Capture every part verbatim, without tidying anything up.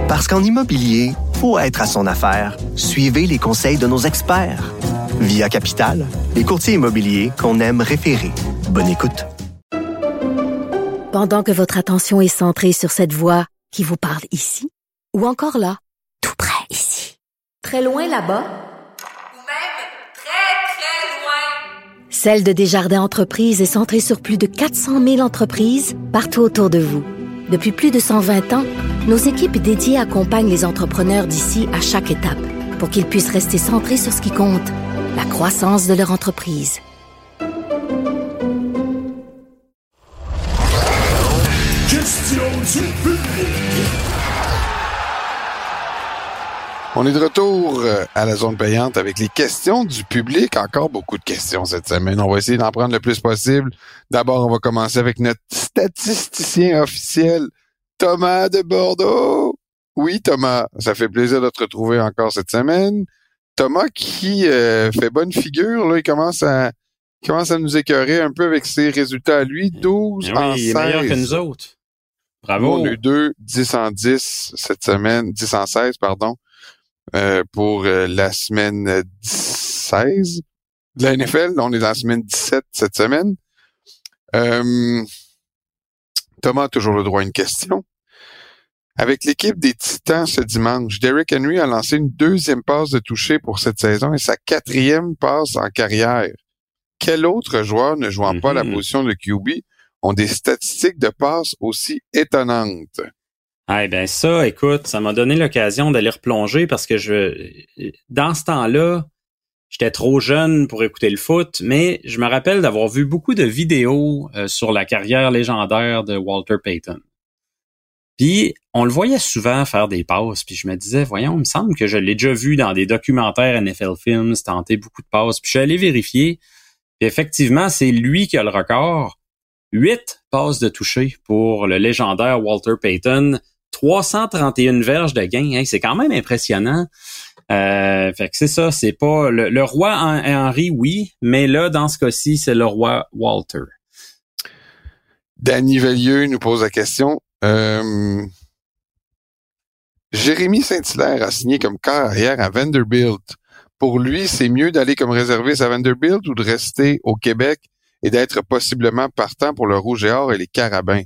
Parce qu'en immobilier, faut être à son affaire. Suivez les conseils de nos experts. Via Capital, les courtiers immobiliers qu'on aime référer. Bonne écoute. Pendant que votre attention est centrée sur cette voix qui vous parle ici, ou encore là, tout près ici, très loin là-bas, ou même très, très loin. Celle de Desjardins Entreprises est centrée sur plus de quatre cent mille entreprises partout autour de vous. Depuis plus de cent vingt ans, nos équipes dédiées accompagnent les entrepreneurs d'ici à chaque étape pour qu'ils puissent rester centrés sur ce qui compte, la croissance de leur entreprise. Question du public. On est de retour à la zone payante avec les questions du public. Encore beaucoup de questions cette semaine. On va essayer d'en prendre le plus possible. D'abord, on va commencer avec notre statisticien officiel, Thomas de Bordeaux. Oui, Thomas, ça fait plaisir de te retrouver encore cette semaine. Thomas qui euh, fait bonne figure, là, il commence à il commence à nous écœurer un peu avec ses résultats à lui. douze oui, en il est seize. meilleur que nous autres. Bravo. On a eu deux, dix en dix cette semaine, dix en seize, pardon, euh, pour euh, la semaine seize de la N F L. On est dans la semaine dix-sept cette semaine. Euh, Thomas a toujours le droit à une question. Avec l'équipe des Titans ce dimanche, Derrick Henry a lancé une deuxième passe de toucher pour cette saison et sa quatrième passe en carrière. Quel autre joueur ne jouant mm-hmm. pas la position de Q B ont des statistiques de passes aussi étonnantes? Ah ben ça, écoute, ça m'a donné l'occasion d'aller replonger parce que je, dans ce temps-là, j'étais trop jeune pour écouter le foot, mais je me rappelle d'avoir vu beaucoup de vidéos euh, sur la carrière légendaire de Walter Payton. Puis, on le voyait souvent faire des passes, puis je me disais, voyons, il me semble que je l'ai déjà vu dans des documentaires N F L Films, tenter beaucoup de passes. Puis je suis allé vérifier, puis effectivement, c'est lui qui a le record. Huit passes de toucher pour le légendaire Walter Payton, trois cent trente et une verges de gain. Hey, c'est quand même impressionnant. Euh, fait que c'est ça, c'est pas... Le, le roi Henry, oui, mais là, dans ce cas-ci, c'est le roi Walter. Danny Vellieux nous pose la question... Euh, Jérémy Saint-Hilaire a signé comme quart arrière à Vanderbilt. Pour lui, c'est mieux d'aller comme réserviste à Vanderbilt ou de rester au Québec et d'être possiblement partant pour le Rouge et Or et les Carabins?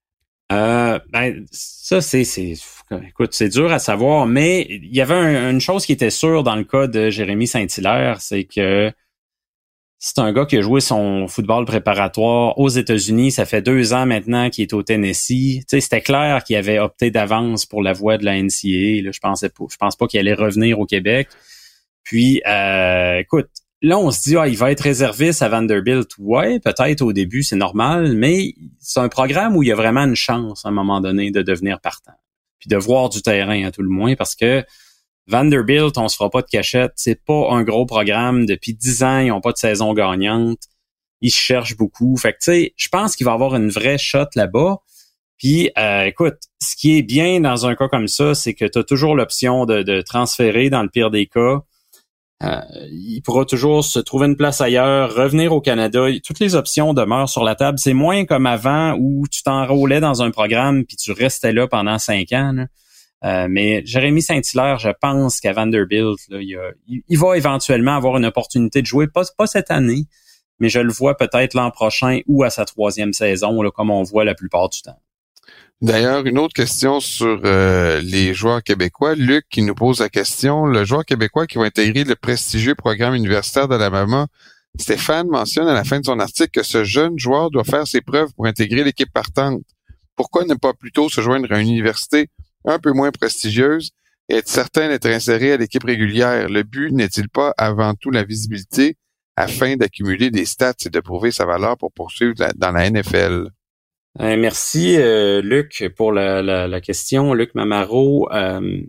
Euh, ben, ça, c'est, c'est, écoute, c'est dur à savoir, mais il y avait un, une chose qui était sûre dans le cas de Jérémy Saint-Hilaire, c'est que c'est un gars qui a joué son football préparatoire aux États-Unis. Ça fait deux ans maintenant qu'il est au Tennessee. Tu sais, c'était clair qu'il avait opté d'avance pour la voie de la N C A A. Là, je pensais pas, je pense pas qu'il allait revenir au Québec. Puis, euh, écoute, là, on se dit, ah, il va être réserviste à Vanderbilt. Ouais, peut-être au début, c'est normal, mais c'est un programme où il y a vraiment une chance, à un moment donné, de devenir partant. Puis de voir du terrain, à tout le moins, parce que Vanderbilt, on se fera pas de cachette. C'est pas un gros programme. Depuis dix ans, ils ont pas de saison gagnante. Ils cherchent beaucoup. Fait que, tu sais, je pense qu'il va y avoir une vraie shot là-bas. Puis, euh, écoute, ce qui est bien dans un cas comme ça, c'est que tu as toujours l'option de, de transférer dans le pire des cas. Euh, il pourra toujours se trouver une place ailleurs, revenir au Canada. Toutes les options demeurent sur la table. C'est moins comme avant où tu t'enrôlais dans un programme puis tu restais là pendant cinq ans, là. Euh, mais Jérémy Saint-Hilaire, je pense qu'à Vanderbilt, là, il, a, il, il va éventuellement avoir une opportunité de jouer, pas, pas cette année, mais je le vois peut-être l'an prochain ou à sa troisième saison, là, comme on voit la plupart du temps. D'ailleurs, une autre question sur euh, les joueurs québécois. Luc qui nous pose la question, le joueur québécois qui va intégrer le prestigieux programme universitaire d'Alabama, Stéphane mentionne à la fin de son article que ce jeune joueur doit faire ses preuves pour intégrer l'équipe partante. Pourquoi ne pas plutôt se joindre à une université un peu moins prestigieuse et être certain d'être inséré à l'équipe régulière? Le but n'est-il pas avant tout la visibilité afin d'accumuler des stats et de prouver sa valeur pour poursuivre la, dans la N F L? Euh, merci euh, Luc pour la, la, la question. Luc Mamaro, euh,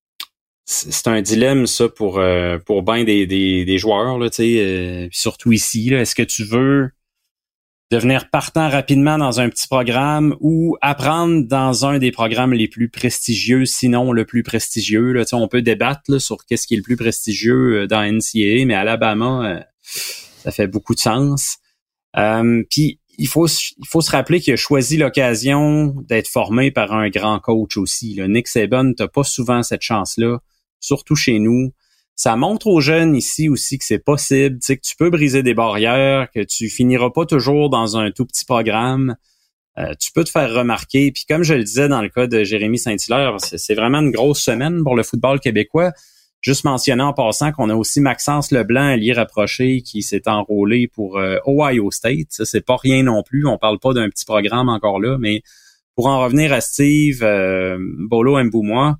c'est un dilemme ça pour euh, pour bien des, des, des joueurs là, tu sais, euh, surtout ici. Là, est-ce que tu veux devenir partant rapidement dans un petit programme ou apprendre dans un des programmes les plus prestigieux, sinon le plus prestigieux. Là, tu sais, on peut débattre là, sur qu'est-ce qui est le plus prestigieux dans N C A A, mais Alabama, euh, ça fait beaucoup de sens. Euh, puis il faut il faut se rappeler qu'il a choisi l'occasion d'être formé par un grand coach aussi. Là. Nick Saban, t'as pas souvent cette chance-là, surtout chez nous. Ça montre aux jeunes ici aussi que c'est possible, tu sais, que tu peux briser des barrières, que tu finiras pas toujours dans un tout petit programme. Euh, tu peux te faire remarquer. Puis comme je le disais dans le cas de Jérémy Saint-Hilaire, c'est, c'est vraiment une grosse semaine pour le football québécois. Juste mentionner en passant qu'on a aussi Maxence Leblanc, allié rapproché, qui s'est enrôlé pour euh, Ohio State. Ça, c'est pas rien non plus. On parle pas d'un petit programme encore là, mais pour en revenir à Steve euh, Bolo Mboumois,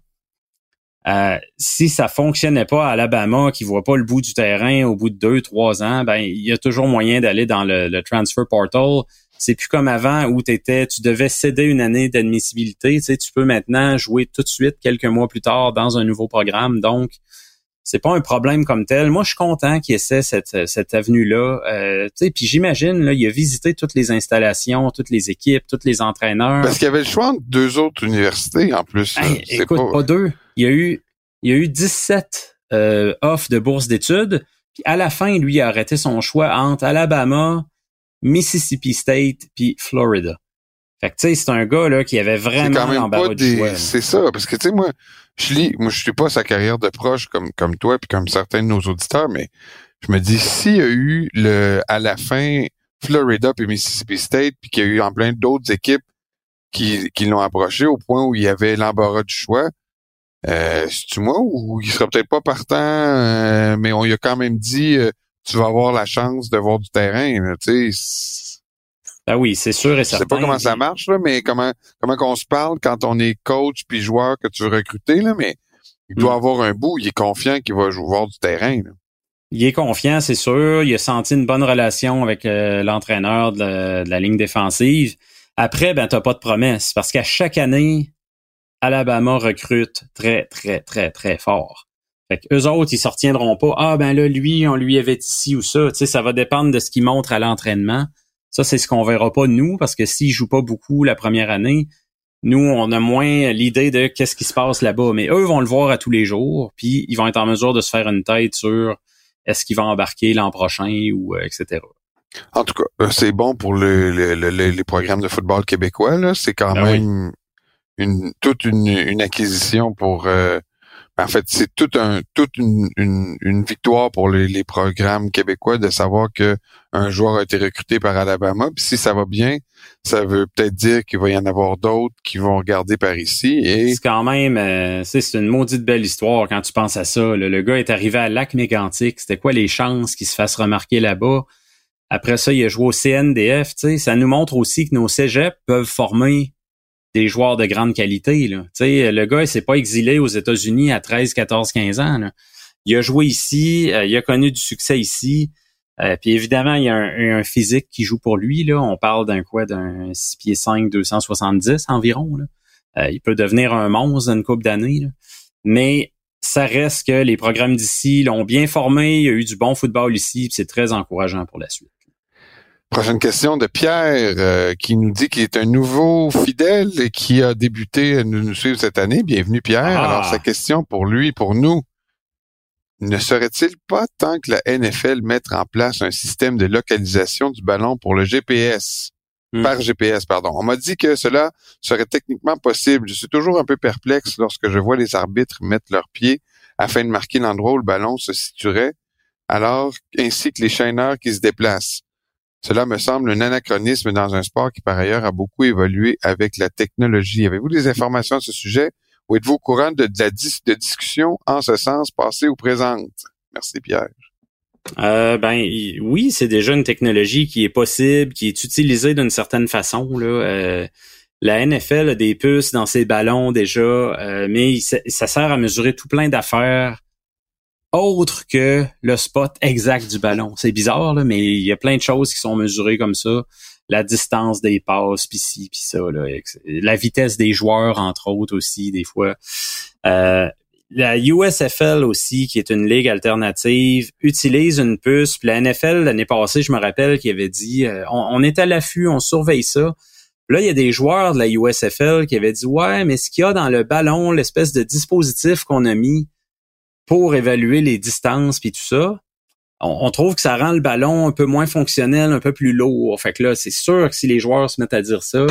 euh, si ça fonctionnait pas à Alabama, qui voit pas le bout du terrain au bout de deux, trois ans, ben il y a toujours moyen d'aller dans le, le transfer portal. C'est plus comme avant où t'étais, tu devais céder une année d'admissibilité. Tu sais, tu peux maintenant jouer tout de suite quelques mois plus tard dans un nouveau programme. Donc, c'est pas un problème comme tel. Moi, je suis content qu'il essaie cette, cette avenue-là. Euh, tu sais, puis j'imagine, là, il a visité toutes les installations, toutes les équipes, tous les entraîneurs. Parce qu'il y avait le choix entre deux autres universités, en plus. Hey, c'est écoute, pas... pas deux. Il y a eu, il y a eu dix-sept euh, offres de bourse d'études. Puis à la fin, lui, il a arrêté son choix entre Alabama, Mississippi State puis Florida. Fait que tu sais, c'est un gars là qui avait vraiment l'embarras du choix. C'est ça, parce que tu sais, moi, je lis, moi je suis pas sa carrière de proche comme comme toi puis comme certains de nos auditeurs, mais je me dis s'il y a eu le à la fin Florida puis Mississippi State puis qu'il y a eu en plein d'autres équipes qui qui l'ont approché au point où il y avait l'embarras du choix, euh, c'est-tu moi ou il serait peut-être pas partant, euh, mais on lui a quand même dit euh, tu vas avoir la chance de voir du terrain, là, tu sais. Ah oui, c'est sûr et certain. Je sais pas comment ça marche, là, mais comment comment qu'on se parle quand on est coach puis joueur que tu veux recruter, là, mais il doit mm. avoir un bout, il est confiant qu'il va jouer voir du terrain, là. Il est confiant, c'est sûr. Il a senti une bonne relation avec euh, l'entraîneur de la, de la ligne défensive. Après, ben t'as pas de promesse, parce qu'à chaque année, Alabama recrute très, très, très, très fort. Fait que eux autres, ils se retiendront pas. Ah, ben là, lui, on lui avait ici ou ça. Tu sais, ça va dépendre de ce qu'il montre à l'entraînement. Ça, c'est ce qu'on verra pas nous, parce que s'il joue pas beaucoup la première année, nous, on a moins l'idée de qu'est-ce qui se passe là-bas. Mais eux vont le voir à tous les jours, puis ils vont être en mesure de se faire une tête sur est-ce qu'il va embarquer l'an prochain ou euh, et cetera. En tout cas, c'est bon pour le, le, le, les programmes de football québécois, là. C'est quand ben même oui. une toute une, une acquisition pour... Euh, en fait, c'est tout un, toute une, une, une victoire pour les, les programmes québécois de savoir que un joueur a été recruté par Alabama. Puis si ça va bien, ça veut peut-être dire qu'il va y en avoir d'autres qui vont regarder par ici. Et c'est quand même, euh, c'est une maudite belle histoire quand tu penses à ça. Là. Le gars est arrivé à Lac-Mégantic. C'était quoi les chances qu'il se fasse remarquer là-bas? Après ça, il a joué au C N D F. T'sais. Ça nous montre aussi que nos cégeps peuvent former des joueurs de grande qualité, là. Tu sais, le gars, il s'est pas exilé aux États-Unis à treize, quatorze, quinze ans, là. Il a joué ici, euh, il a connu du succès ici. Euh, puis évidemment, il y a un, un physique qui joue pour lui, là. On parle d'un quoi, d'un six pieds cinq, deux cent soixante-dix environ, là. Euh, il peut devenir un monstre dans une couple d'années, là. Mais ça reste que les programmes d'ici l'ont bien formé, il y a eu du bon football ici, puis c'est très encourageant pour la suite. Prochaine question de Pierre euh, qui nous dit qu'il est un nouveau fidèle et qui a débuté à nous suivre cette année. Bienvenue Pierre. Ah. Alors sa question pour lui, pour nous, ne serait-il pas temps que la N F L mette en place un système de localisation du ballon pour le G P S, hmm. par G P S, pardon. On m'a dit que cela serait techniquement possible. Je suis toujours un peu perplexe lorsque je vois les arbitres mettre leurs pieds afin de marquer l'endroit où le ballon se situerait, alors ainsi que les chaîneurs qui se déplacent. Cela me semble un anachronisme dans un sport qui, par ailleurs, a beaucoup évolué avec la technologie. Avez-vous des informations à ce sujet ou êtes-vous au courant de, de la dis- de discussion en ce sens, passée ou présente? Merci, Pierre. Euh, ben oui, c'est déjà une technologie qui est possible, qui est utilisée d'une certaine façon, là. Euh, la N F L a des puces dans ses ballons déjà, euh, mais ça, ça sert à mesurer tout plein d'affaires autre que le spot exact du ballon. C'est bizarre, là, mais il y a plein de choses qui sont mesurées comme ça. La distance des passes, pis ci, pis ça, là. La vitesse des joueurs, entre autres, aussi, des fois. Euh, la U S F L aussi, qui est une ligue alternative, utilise une puce. Puis la N F L, l'année passée, je me rappelle qu'il avait dit euh, on, on est à l'affût, on surveille ça. Là, il y a des joueurs de la U S F L qui avaient dit « Ouais, mais ce qu'il y a dans le ballon, l'espèce de dispositif qu'on a mis pour évaluer les distances puis tout ça, on, on trouve que ça rend le ballon un peu moins fonctionnel, un peu plus lourd. Fait que là, c'est sûr que si les joueurs se mettent à dire ça,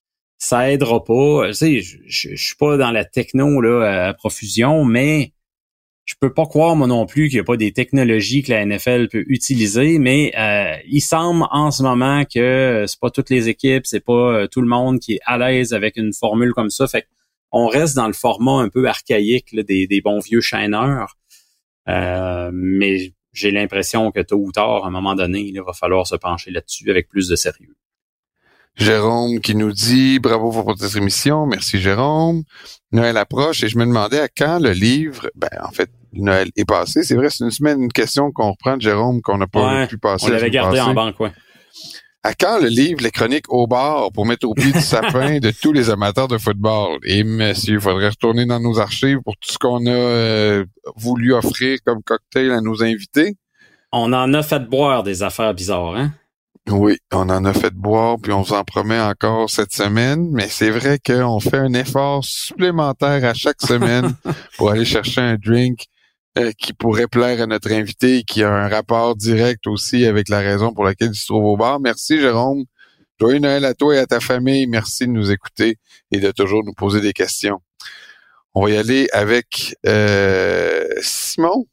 ça aidera pas. Tu sais, je, je, je suis pas dans la techno là à profusion, mais je peux pas croire moi non plus qu'il y a pas des technologies que la N F L peut utiliser, mais euh, il semble en ce moment que c'est pas toutes les équipes, c'est pas euh, tout le monde qui est à l'aise avec une formule comme ça. Fait qu'on reste dans le format un peu archaïque là, des, des bons vieux chaîneurs. Euh, mais j'ai l'impression que tôt ou tard, à un moment donné, il va falloir se pencher là-dessus avec plus de sérieux. Jérôme qui nous dit « Bravo pour votre émission. » Merci, Jérôme. Noël approche et je me demandais à quand le livre... Ben, en fait, Noël est passé. C'est vrai, c'est une semaine, une question qu'on reprend de Jérôme qu'on n'a pas ouais, pu passer. On l'avait gardé passée. En banque, ouais. À quand le livre Les Chroniques au bar pour mettre au pied du sapin de tous les amateurs de football? Et monsieur, il faudrait retourner dans nos archives pour tout ce qu'on a euh, voulu offrir comme cocktail à nos invités. On en a fait boire des affaires bizarres, hein? Oui, on en a fait boire, puis on vous en promet encore cette semaine, mais c'est vrai qu'on fait un effort supplémentaire à chaque semaine pour aller chercher un drink euh, qui pourrait plaire à notre invité et qui a un rapport direct aussi avec la raison pour laquelle il se trouve au bar. Merci Jérôme. Joyeux Noël à toi et à ta famille. Merci de nous écouter et de toujours nous poser des questions. On va y aller avec euh, Simon,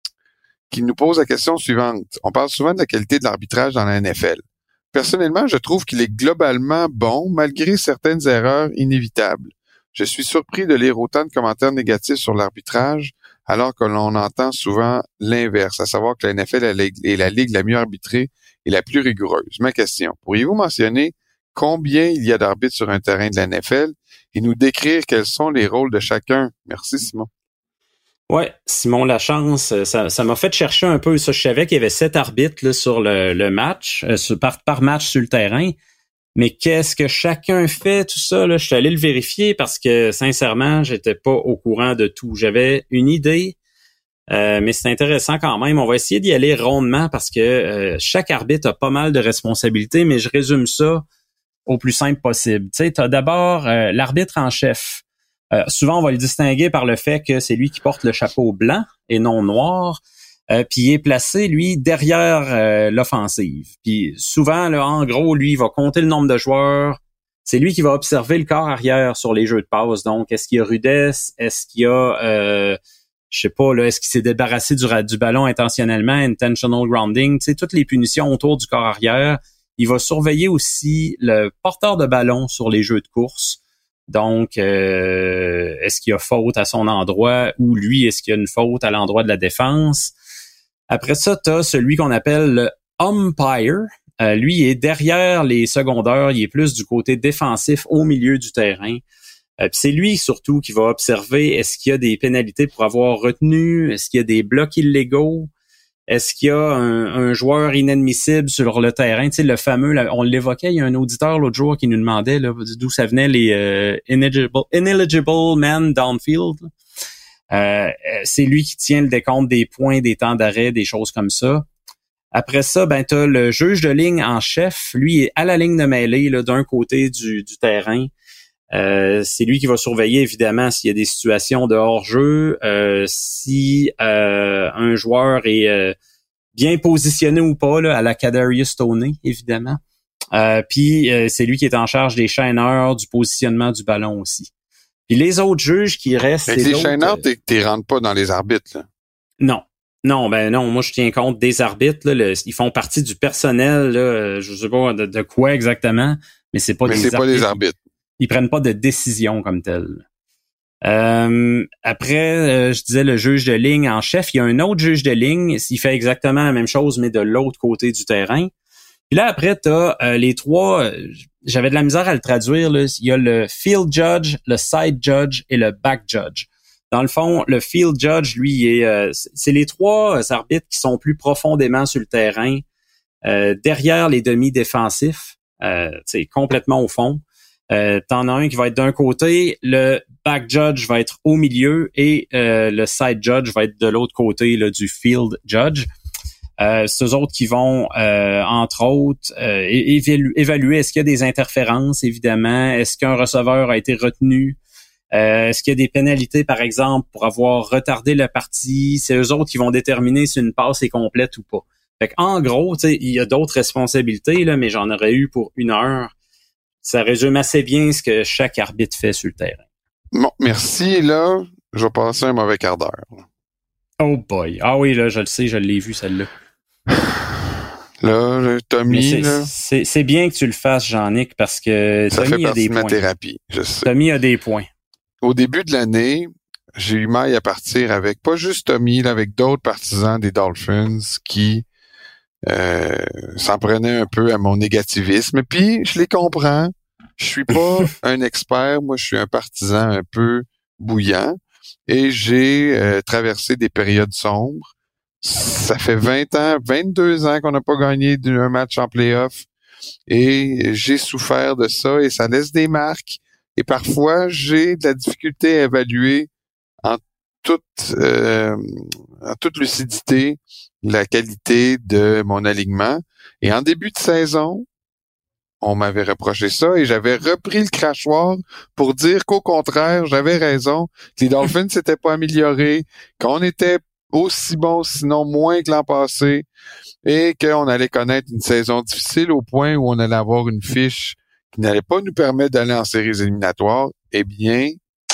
qui nous pose la question suivante. On parle souvent de la qualité de l'arbitrage dans la N F L. Personnellement, je trouve qu'il est globalement bon, malgré certaines erreurs inévitables. Je suis surpris de lire autant de commentaires négatifs sur l'arbitrage, alors que l'on entend souvent l'inverse, à savoir que la N F L est la ligue la mieux arbitrée et la plus rigoureuse. Ma question, pourriez-vous mentionner combien il y a d'arbitres sur un terrain de la N F L et nous décrire quels sont les rôles de chacun? Merci, Simon. Ouais, Simon Lachance, ça, ça m'a fait chercher un peu. Ça, je savais qu'il y avait sept arbitres là, sur le, le match, euh, sur, par, par match sur le terrain. Mais qu'est-ce que chacun fait, tout ça, là, je suis allé le vérifier parce que, sincèrement, j'étais pas au courant de tout. J'avais une idée, euh, mais c'est intéressant quand même. On va essayer d'y aller rondement parce que euh, chaque arbitre a pas mal de responsabilités, mais je résume ça au plus simple possible. Tu sais, t'as d'abord euh, l'arbitre en chef. Euh, souvent, on va le distinguer par le fait que c'est lui qui porte le chapeau blanc et non noir, euh, puis il est placé, lui, derrière euh, l'offensive. Puis souvent, là, en gros, lui, il va compter le nombre de joueurs. C'est lui qui va observer le corps arrière sur les jeux de passe. Donc, est-ce qu'il y a rudesse? Est-ce qu'il y a, euh, je sais pas, là, est-ce qu'il s'est débarrassé du, du ballon intentionnellement, intentional grounding? Tu sais, toutes les punitions autour du corps arrière. Il va surveiller aussi le porteur de ballon sur les jeux de course. Donc, euh, est-ce qu'il y a faute à son endroit ou lui, est-ce qu'il y a une faute à l'endroit de la défense? Après ça, tu as celui qu'on appelle le umpire. Euh, lui, il est derrière les secondaires, il est plus du côté défensif au milieu du terrain. Euh, puis c'est lui surtout qui va observer est-ce qu'il y a des pénalités pour avoir retenu, est-ce qu'il y a des blocs illégaux, est-ce qu'il y a un, un joueur inadmissible sur le terrain? Tu sais, le fameux, là, on l'évoquait, il y a un auditeur l'autre jour qui nous demandait là, d'où ça venait les euh, ineligible, ineligible men downfield. Euh, c'est lui qui tient le décompte des points, des temps d'arrêt, des choses comme ça. Après ça, ben t'as le juge de ligne en chef. Lui est à la ligne de mêlée là, d'un côté du, du terrain. Euh, c'est lui qui va surveiller évidemment s'il y a des situations de hors-jeu, euh, si euh, un joueur est euh, bien positionné ou pas là, à la Kadarius Toney évidemment. Euh, puis euh, c'est lui qui est en charge des chaîneurs, du positionnement du ballon aussi. Puis les autres juges qui restent, mais c'est les chaîneurs, t'es, t'es rentres pas dans les arbitres là. Non. Non, ben non, moi je tiens compte des arbitres. Là, le, ils font partie du personnel, là, je sais pas de, de quoi exactement, mais c'est pas mais des c'est arbitres. pas des arbitres. Ils prennent pas de décision comme telle. Euh, après, euh, je disais le juge de ligne en chef. Il y a un autre juge de ligne. Il fait exactement la même chose, mais de l'autre côté du terrain. Puis là, après, tu as euh, les trois... Euh, j'avais de la misère à le traduire. Là. Il y a le field judge, le side judge et le back judge. Dans le fond, le field judge, lui, est, euh, c'est les trois arbitres qui sont plus profondément sur le terrain, euh, derrière les demi-défensifs, euh, complètement au fond. Euh, t'en as un qui va être d'un côté, le back judge va être au milieu et euh, le side judge va être de l'autre côté là, du field judge. Euh, c'est eux autres qui vont, euh, entre autres, euh, évaluer, évaluer est-ce qu'il y a des interférences, évidemment, est-ce qu'un receveur a été retenu, Euh, est-ce qu'il y a des pénalités, par exemple, pour avoir retardé la partie? C'est eux autres qui vont déterminer si une passe est complète ou pas. Fait qu'en gros, tu sais, il y a d'autres responsabilités, là, mais j'en aurais eu pour une heure. Ça résume assez bien ce que chaque arbitre fait sur le terrain. Bon, merci. Là, je vais passer un mauvais quart d'heure. Oh boy. Ah oui, là, je le sais, je l'ai vu, celle-là. Là, le Tommy, c'est, là... C'est, c'est bien que tu le fasses, Jean-Nic, parce que ça Tommy fait a des partie de ma points. thérapie, je sais. Tommy a des points. Au début de l'année, j'ai eu maille à partir avec, pas juste Tommy, là, avec d'autres partisans des Dolphins qui euh, s'en prenaient un peu à mon négativisme. Puis, je les comprends. Je suis pas un expert. Moi, je suis un partisan un peu bouillant. Et j'ai euh, traversé des périodes sombres. Ça fait vingt ans, vingt-deux ans qu'on n'a pas gagné un match en play-off. Et j'ai souffert de ça et ça laisse des marques. Et parfois, j'ai de la difficulté à évaluer en toute, euh, en toute lucidité la qualité de mon alignement. Et en début de saison, on m'avait reproché ça et j'avais repris le crachoir pour dire qu'au contraire, j'avais raison, que les Dolphins s'étaient pas améliorés, qu'on était aussi bon, sinon moins que l'an passé, et qu'on allait connaître une saison difficile au point où on allait avoir une fiche qui n'allait pas nous permettre d'aller en séries éliminatoires. Eh bien,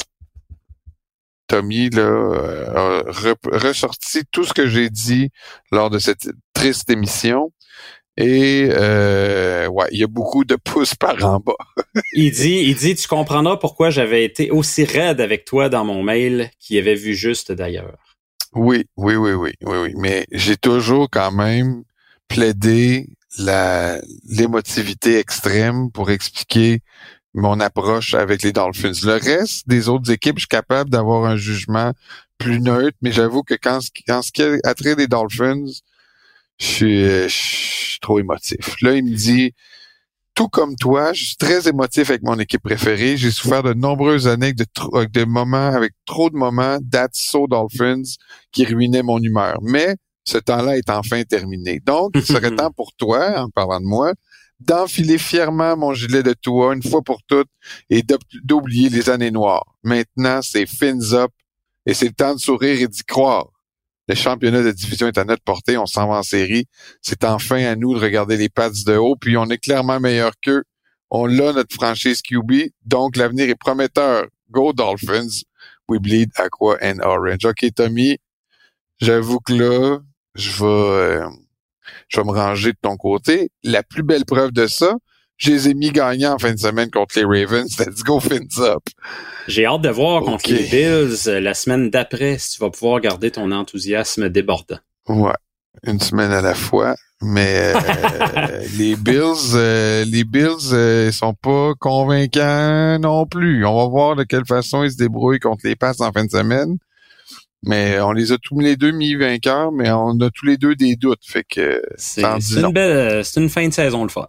Tommy là, a re- ressorti tout ce que j'ai dit lors de cette triste émission. Et euh, ouais, il y a beaucoup de pouces par en bas. il dit, il dit, tu comprendras pourquoi j'avais été aussi raide avec toi dans mon mail qu'il avait vu juste d'ailleurs. Oui, oui, oui, oui, oui, oui. Mais j'ai toujours quand même plaidé la l'émotivité extrême pour expliquer mon approche avec les Dolphins. Le reste des autres équipes, je suis capable d'avoir un jugement plus neutre, mais j'avoue que quand, quand ce qui a trait des Dolphins, je suis, je suis trop émotif. Là, il me dit, tout comme toi, je suis très émotif avec mon équipe préférée. J'ai souffert de nombreuses années avec de, tro- avec de moments, avec trop de moments d'At's So Dolphins qui ruinaient mon humeur. Mais ce temps-là est enfin terminé. Donc, il serait temps pour toi, en parlant de moi, d'enfiler fièrement mon gilet de Tua une fois pour toutes et d'oublier les années noires. Maintenant, c'est fins up et c'est le temps de sourire et d'y croire. Le championnat de division est à notre portée, on s'en va en série. C'est enfin à nous de regarder les Pats de haut, puis on est clairement meilleur qu'eux. On l'a, notre franchise Q B, donc l'avenir est prometteur. Go Dolphins, we bleed aqua and orange. OK, Tommy, j'avoue que là, je vais, euh, je vais me ranger de ton côté. La plus belle preuve de ça, je les ai mis gagnants en fin de semaine contre les Ravens. Let's go, fins up. J'ai hâte de voir Okay. contre les Bills euh, la semaine d'après si tu vas pouvoir garder ton enthousiasme débordant. Ouais, une semaine à la fois. Mais euh, les Bills, euh, les Bills, euh, sont pas convaincants non plus. On va voir de quelle façon ils se débrouillent contre les Pats en fin de semaine. Mais on les a tous les deux mis vainqueurs, mais on a tous les deux des doutes. Fait que C'est, ça en dit c'est long. une belle, c'est une fin de saison le fun.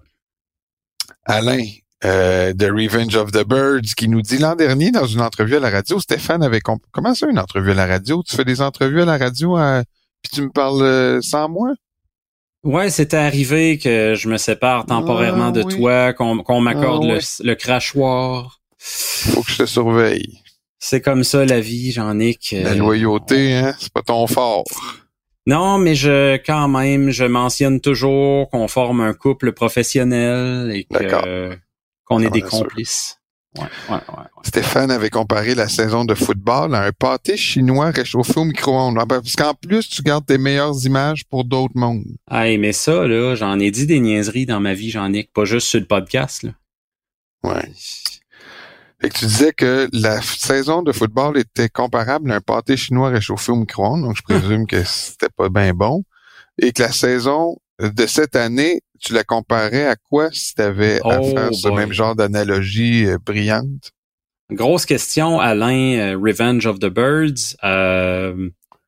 Alain, euh, The Revenge of the Birds, qui nous dit l'an dernier dans une entrevue à la radio, Stéphane avait comp- comment ça une entrevue à la radio? Tu fais des entrevues à la radio à... puis tu me parles euh, sans moi? Ouais, c'était arrivé que je me sépare temporairement Ah, de oui. toi, qu'on, qu'on m'accorde Ah, le, oui. le crachoir. Faut que je te surveille. C'est comme ça la vie, Jean-Nic. La Euh, loyauté, hein, c'est pas ton fort. Non, mais je quand même, je mentionne toujours qu'on forme un couple professionnel et que, D'accord. euh, qu'on est Ça des me rassure. complices. Ouais, ouais, ouais, ouais. Stéphane avait comparé la saison de football à un pâté chinois réchauffé au micro-ondes. Ah ben, parce qu'en plus, tu gardes tes meilleures images pour d'autres mondes. Hey, mais ça, là, j'en ai dit des niaiseries dans ma vie, Jean-Nic, pas juste sur le podcast, là. Ouais. Fait que tu disais que la f- saison de football était comparable à un pâté chinois réchauffé au micro-ondes, donc je présume que c'était pas bien bon. Et que la saison de cette année, tu la comparais à quoi si tu avais à Oh faire ce boy. même genre d'analogie euh, brillante? Grosse question, Alain, euh, Revenge of the Birds. Euh,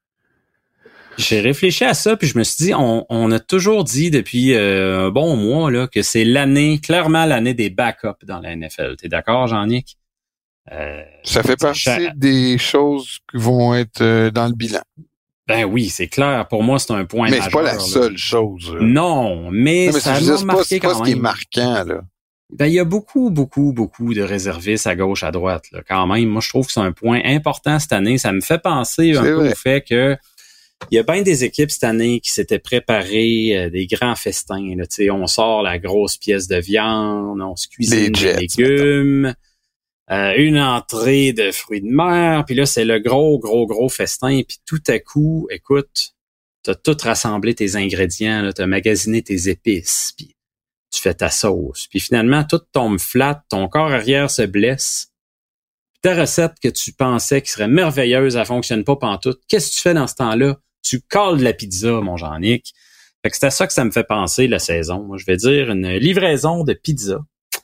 j'ai réfléchi à ça, puis je me suis dit, on, on a toujours dit depuis euh, un bon mois là que c'est l'année, clairement l'année des backups dans la N F L. T'es d'accord, Jean-Nic? Euh, Ça fait partie cha- des choses qui vont être euh, dans le bilan. Ben oui, c'est clair. Pour moi, c'est un point Mais majeur. c'est pas la là. seule chose. là. Non, mais, Non, mais ça je m'a veux dire, c'est pas, marqué c'est pas quand ce qui est même. marquant, là. Ben, il y a beaucoup, beaucoup, beaucoup de réservistes à gauche, à droite, là, quand même. Moi, je trouve que c'est un point important cette année. Ça me fait penser un C'est peu vrai. au fait que il y a bien des équipes cette année qui s'étaient préparées euh, des grands festins. Là, tu sais, on sort la grosse pièce de viande, on se cuisine Les Jets, des légumes, euh, une entrée de fruits de mer, puis là, c'est le gros, gros, gros festin. Puis tout à coup, écoute, t'as tout rassemblé tes ingrédients, là, t'as magasiné tes épices, puis tu fais ta sauce. Puis finalement, tout tombe flat, ton corps arrière se blesse. Puis ta recette que tu pensais qui serait merveilleuse, elle fonctionne pas pantoute. Qu'est-ce que tu fais dans ce temps-là? Tu cales de la pizza, mon Jean-Nic. Fait que c'est à ça que ça me fait penser, la saison. Moi, je vais dire une livraison de pizza.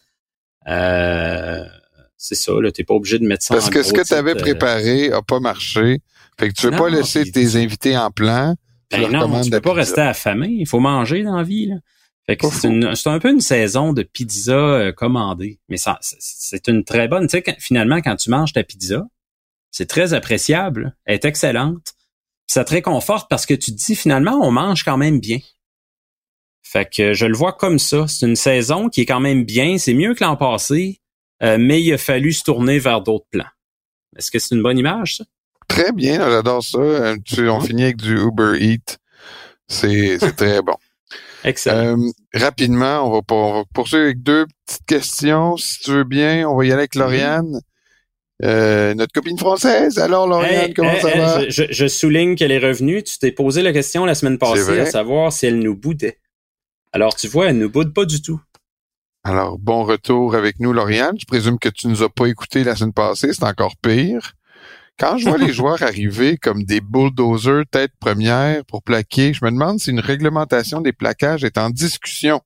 Euh, c'est ça, là, t'es pas obligé de mettre ça Parce en que ce gros que tu avais titre, euh, préparé a pas marché. Fait que tu veux Non, pas laisser puis- tes invités en plan. Tu Ben leur non, commandes tu de la peux pas pizza. rester affamé. Il faut manger dans la vie, là. Fait que Pas c'est, faux. une, c'est un peu une saison de pizza euh, commandée. Mais ça, c'est, c'est une très bonne. Tu sais, quand- finalement, quand tu manges ta pizza, c'est très appréciable. Elle est excellente. Puis ça te réconforte parce que tu te dis, finalement, on mange quand même bien. Fait que je le vois comme ça. C'est une saison qui est quand même bien. C'est mieux que l'an passé, euh, mais il a fallu se tourner vers d'autres plans. Est-ce que c'est une bonne image, ça? Très bien, là, j'adore ça. Euh, tu- on Ouais. finit avec du Uber Eats. C'est, c'est très bon. Excellent. Euh, rapidement, on va, pas- on va poursuivre avec deux petites questions, si tu veux bien. On va y aller avec Lauriane. Euh, notre copine française. Alors, Lauriane, Hey, comment hey, ça hey, va? je, je- je souligne qu'elle est revenue. Tu t'es posé la question la semaine C'est passée vrai. à savoir si elle nous boudait. Alors, tu vois, elle nous boude pas du tout. Alors, bon retour avec nous, Lauriane. Je présume que tu nous as pas écouté la semaine passée. C'est encore pire. Quand je vois les joueurs arriver comme des bulldozers tête première pour plaquer, je me demande si une réglementation des plaquages est en discussion.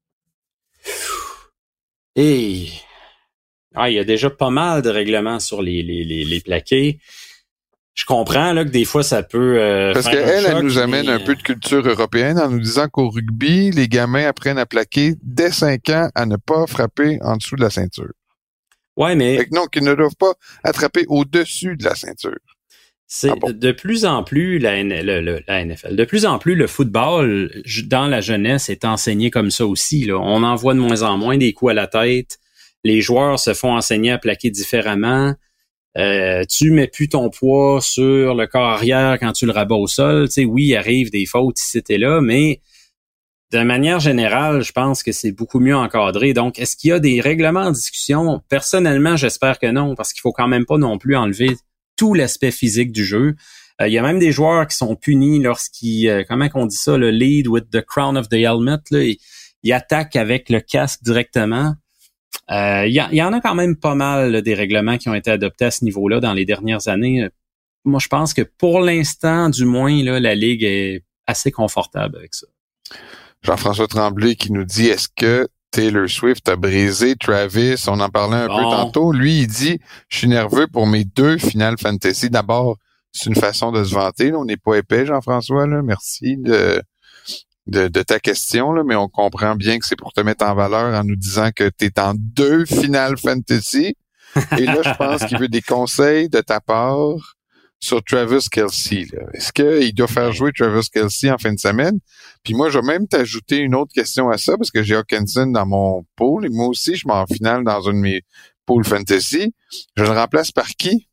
Et ah, il y a déjà pas mal de règlements sur les, les, les, les plaqués. Je comprends là que des fois ça peut euh, Parce faire un qu'elle, elle choc, nous amène mais, un peu de culture européenne en nous disant qu'au rugby, les gamins apprennent à plaquer dès cinq ans à ne pas frapper en dessous de la ceinture. Ouais, mais Fait que non, qu'ils ne doivent pas attraper au-dessus de la ceinture. c'est Ah bon? de plus en plus la, N- le- le- la N F L, de plus en plus le football je- dans la jeunesse est enseigné comme ça aussi. Là. On en voit de moins en moins des coups à la tête. Les joueurs se font enseigner à plaquer différemment. Euh, tu mets plus ton poids sur le corps arrière quand tu le rabats au sol. Tu sais, oui, il arrive des fautes ici et là, mais de manière générale, je pense que c'est beaucoup mieux encadré. Donc, est-ce qu'il y a des règlements en discussion? Personnellement, j'espère que non, parce qu'il faut quand même pas non plus enlever tout l'aspect physique du jeu. Euh, il y a même des joueurs qui sont punis lorsqu'ils, euh, comment on dit ça, le lead with the crown of the helmet, là, ils, ils attaquent avec le casque directement. Euh, il, y a, il y en a quand même pas mal là, des règlements qui ont été adoptés à ce niveau-là dans les dernières années. Moi, je pense que pour l'instant, du moins, là, la Ligue est assez confortable avec ça. Jean-François Tremblay qui nous dit, est-ce que Taylor Swift a brisé Travis? On en parlait un Bon. peu tantôt. Lui, il dit, je suis nerveux pour mes deux Final Fantasy. D'abord, c'est une façon de se vanter. Là. On n'est pas épais, Jean-François. Là. Merci de, de, de ta question, là. Mais on comprend bien que c'est pour te mettre en valeur en nous disant que tu es en deux Final Fantasy. Et là, je pense qu'il veut des conseils de ta part sur Travis Kelce. Là. Est-ce qu'il doit faire jouer Travis Kelce en fin de semaine? Puis moi, je vais même t'ajouter une autre question à ça, parce que j'ai Hawkinson dans mon pool, et moi aussi, je m'en finale dans une de mes pools fantasy. Je le remplace par qui?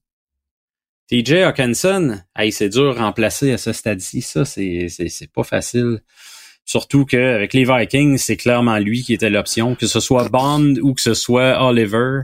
T J Hawkinson, hey, c'est dur de remplacer à ce stade-ci. Ça, c'est, c'est, c'est pas facile. Surtout qu'avec les Vikings, c'est clairement lui qui était l'option. Que ce soit Bond ou que ce soit Oliver,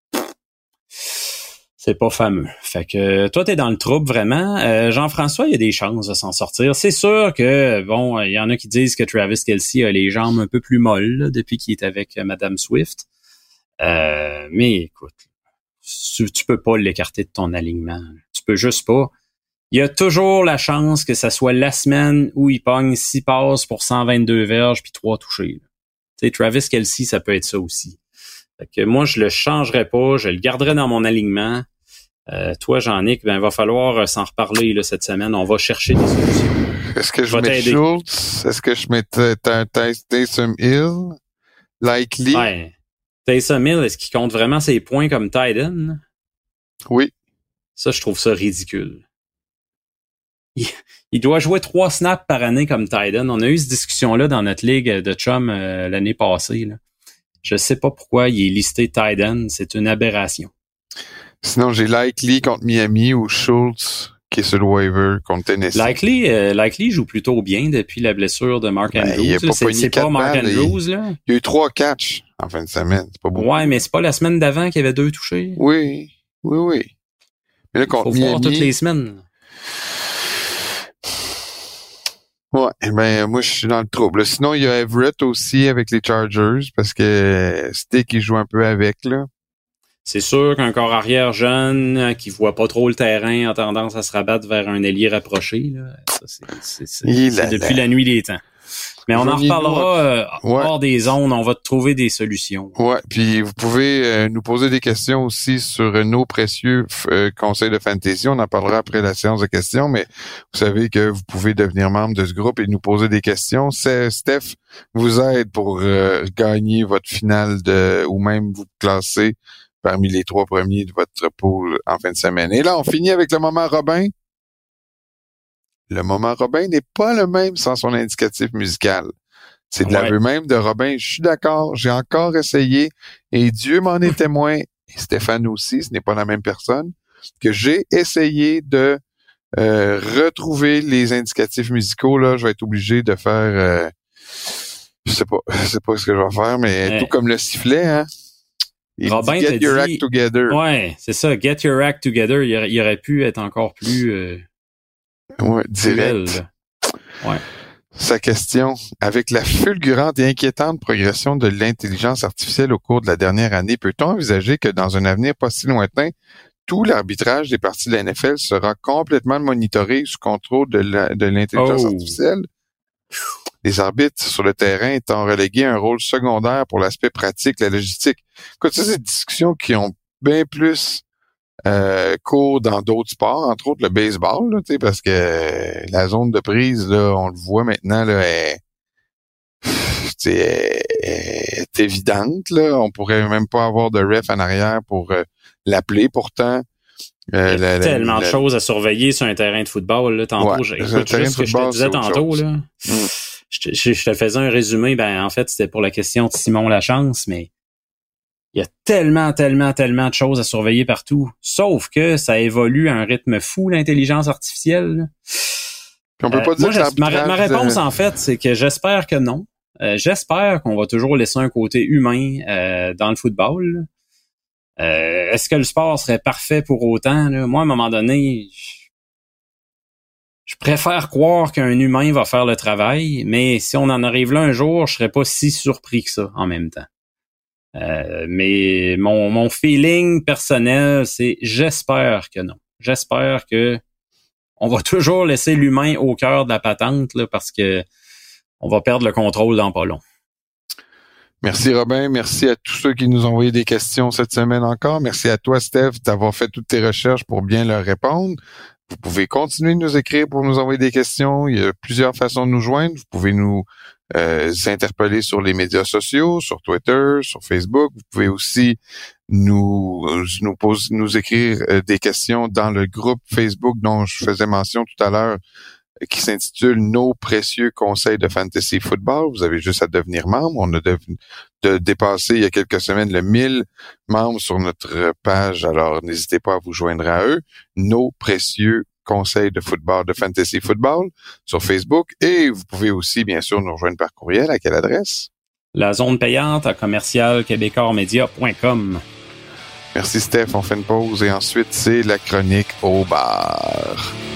c'est pas fameux. Fait que toi, t'es dans le trouble vraiment. Euh, Jean-François, il y a des chances de s'en sortir. C'est sûr que, bon, il y en a qui disent que Travis Kelce a les jambes un peu plus molles là, depuis qu'il est avec euh, Madame Swift. Euh, mais écoute, tu, tu peux pas l'écarter de ton alignement. Tu peux juste pas. Il y a toujours la chance que ça soit la semaine où il pogne six passes pour cent vingt-deux verges puis trois touchés. Tu sais, Travis Kelce, ça peut être ça aussi. Fait que moi, je le changerais pas, je le garderais dans mon alignement. Euh, toi, Jean-Nic, ben, il va falloir euh, s'en reparler là, cette semaine. On va chercher des solutions. Est-ce que je, Je vais mets t'aider. Schultz? Est-ce que je mets T- T- T- Taysom Hill? Likely? Ouais. Taysom Hill, est-ce qu'il compte vraiment ses points comme tight end? Oui. Ça, je trouve ça ridicule. Il, il doit jouer trois snaps par année comme tight end. On a eu cette discussion-là dans notre ligue de chum euh, l'année passée. Là. Je sais pas pourquoi il est listé tight end. C'est une aberration. Sinon, j'ai Likely contre Miami ou Schultz qui est sur le waiver contre Tennessee. Likely, euh, Likely joue plutôt bien depuis la blessure de Mark Andrews. Ben, il a pas c'est c'est pas Mark balles, Andrews, il, là. Il y a eu trois catchs en fin de semaine. C'est pas beaucoup. Ouais, mais c'est pas la semaine d'avant qu'il y avait deux touchés. Oui, oui, oui. Mais là, contre Faut Miami, voir toutes les semaines. Ouais, ben moi je suis dans le trouble. Sinon, il y a Everett aussi avec les Chargers parce que Stick il joue un peu avec, là. C'est sûr qu'un corps arrière jeune qui voit pas trop le terrain a tendance à se rabattre vers un ailier rapproché. Là. Ça, c'est, c'est, c'est, c'est depuis la nuit des temps. Mais on en reparlera euh, ouais. hors des zones. On va trouver des solutions. Ouais. Puis vous pouvez euh, nous poser des questions aussi sur nos précieux euh, conseils de fantasy. On en parlera après la séance de questions. Mais vous savez que vous pouvez devenir membre de ce groupe et nous poser des questions. C'est, Steph vous aide pour euh, gagner votre finale de ou même vous classer parmi les trois premiers de votre pool en fin de semaine. Et là, on finit avec le moment Robin. Le moment Robin n'est pas le même sans son indicatif musical. C'est de ouais. l'aveu même de Robin. Je suis d'accord, j'ai encore essayé, et Dieu m'en est témoin, et Stéphane aussi, ce n'est pas la même personne, que j'ai essayé de euh, retrouver les indicatifs musicaux. Là, je vais être obligé de faire... Euh, je sais pas, je sais pas ce que je vais faire, mais ouais. tout comme le sifflet, hein. Il Robin dit, Get your dit, act together. Ouais, c'est ça. Get your act together. Il aurait, il aurait pu être encore plus... Euh, ouais, direct. Ouais. Sa question. Avec la fulgurante et inquiétante progression de l'intelligence artificielle au cours de la dernière année, peut-on envisager que dans un avenir pas si lointain, tout l'arbitrage des parties de la N F L sera complètement monitoré sous contrôle de, la, de l'intelligence oh. artificielle? Les arbitres sur le terrain étant relégués à un rôle secondaire pour l'aspect pratique, la logistique. Écoute, ça, c'est des discussions qui ont bien plus euh, cours dans d'autres sports, entre autres le baseball, là, parce que euh, la zone de prise, là, on le voit maintenant, là, est, est, est évidente. Là. On pourrait même pas avoir de ref en arrière pour euh, l'appeler. Pourtant, Euh, il y a la, tellement la, de la... choses à surveiller sur un terrain de football. Là. Tantôt, ouais, j'écoute juste ce que je te disais tantôt. Là. Mm. Je, te, je, je te faisais un résumé. Ben, en fait, c'était pour la question de Simon Lachance, mais il y a tellement, tellement, tellement de choses à surveiller partout. Sauf que ça évolue à un rythme fou, l'intelligence artificielle. Puis on peut pas euh, dire moi, que ma, ma réponse, en fait, c'est que j'espère que non. Euh, j'espère qu'on va toujours laisser un côté humain euh, dans le football. Euh, est-ce que le sport serait parfait pour autant? Là? Moi, à un moment donné, je, je préfère croire qu'un humain va faire le travail, mais si on en arrive là un jour, je serais pas si surpris que ça en même temps. Euh, mais mon, mon feeling personnel, c'est j'espère que non. J'espère que on va toujours laisser l'humain au cœur de la patente là, parce que on va perdre le contrôle dans pas long. Merci Robin, merci à tous ceux qui nous ont envoyé des questions cette semaine encore. Merci à toi Steph d'avoir fait toutes tes recherches pour bien leur répondre. Vous pouvez continuer de nous écrire pour nous envoyer des questions. Il y a plusieurs façons de nous joindre. Vous pouvez nous euh, interpeller sur les médias sociaux, sur Twitter, sur Facebook. Vous pouvez aussi nous nous poser, nous écrire euh, des questions dans le groupe Facebook dont je faisais mention tout à l'heure, qui s'intitule « Nos précieux conseils de fantasy football ». Vous avez juste à devenir membre. On a de, de dépassé il y a quelques semaines le mille membres sur notre page, alors n'hésitez pas à vous joindre à eux. « Nos précieux conseils de football, de fantasy football » sur Facebook. Et vous pouvez aussi, bien sûr, nous rejoindre par courriel. À quelle adresse? La zone payante à commercial québécois média point com. Merci Steph, on fait une pause et ensuite c'est la chronique au bar.